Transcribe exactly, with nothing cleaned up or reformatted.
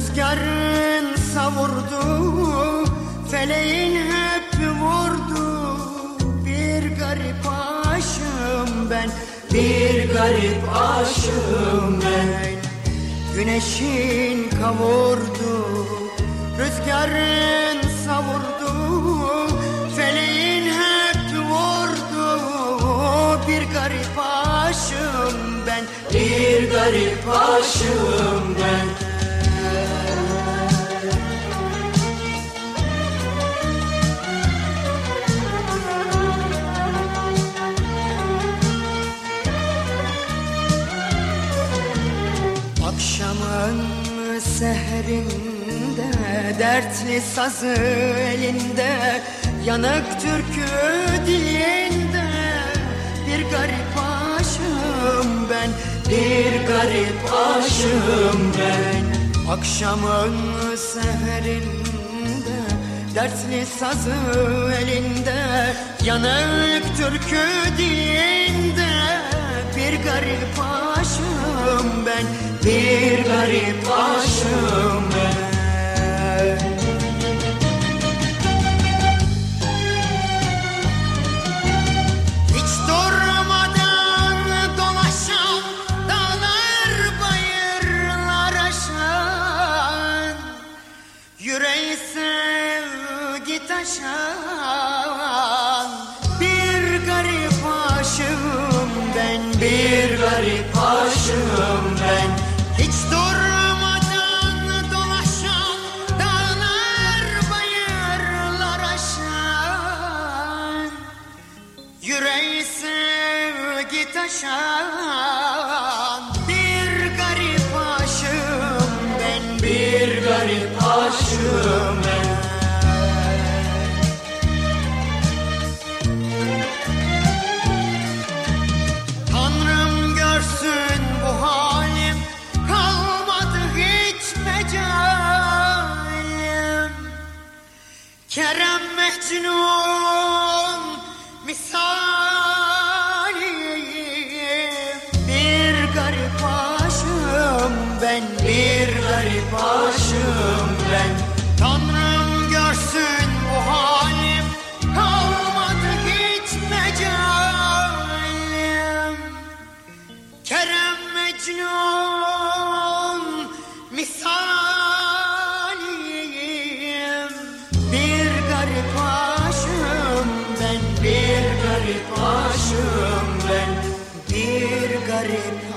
Rüzgarın savurdu, feleğin hep vurdu. Bir garip aşığım ben, bir garip aşığım ben. Güneşin kavurdu, rüzgarın savurdu, feleğin hep vurdu. Bir garip aşığım ben, bir garip aşığım ben. Akşamın seherinde, dertli sazı elinde, yanık türkü dilinde. Bir garip aşığım ben, bir garip aşığım ben. Akşamın seherinde, dertli sazı elinde, yanık türkü dilinde. Bir garip aşığım ben, bir garip aşığım ben. Hiç durmadan dolaşan, dağlar bayırlar aşan, yüreği sevgi taşan. Bir garip aşığım ben, bir garip aşığım ben. Hiç durmadan dolaşan, dağlar bayırlar aşan, yüreği sevgi taşan. Bir garip aşığım ben, bir garip aşığım ben. Tanrım görsün bu halim, kalmadı hiç mecalim. Kerem Mecnun misali, bir garip aşığım ben, bir garip aşığım ben. Tanrım görsün bu halim, kalmadı hiç mecalim. Kerem Mecnun misaliyim. Bir garip aşığım ben, bir garip aşığım ben, bir garip